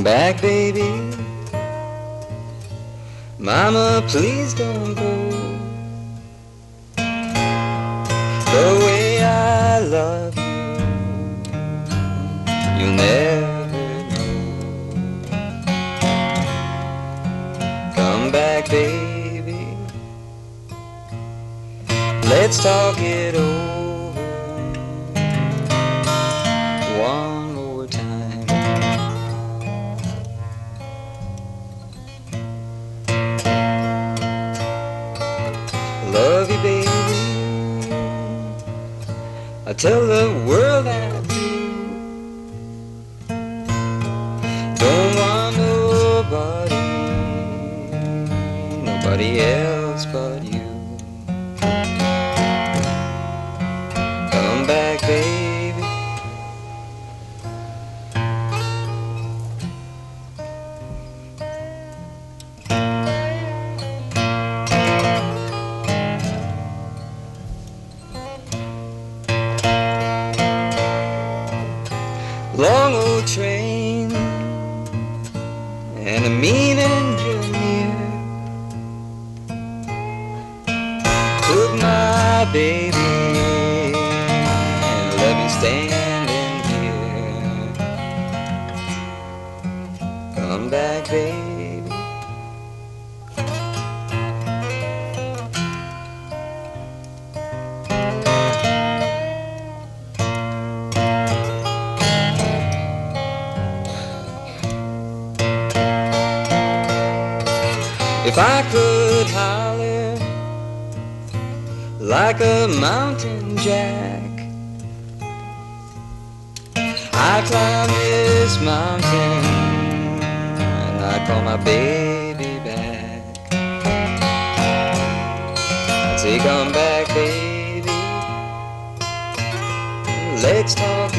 back, baby. Mama, please don't go. The way I love you, you'll never know. Come back, baby. Let's talk it over one more time. Love you, baby. I tell the world I do. Don't want nobody else but you. Come back, baby. Long old train and a mean engineer took my baby and left me standing here. Come back, baby. If I could holler like a mountain jack, I'd climb this mountain and I'd call my baby back. I'd say, come back, baby. Let's talk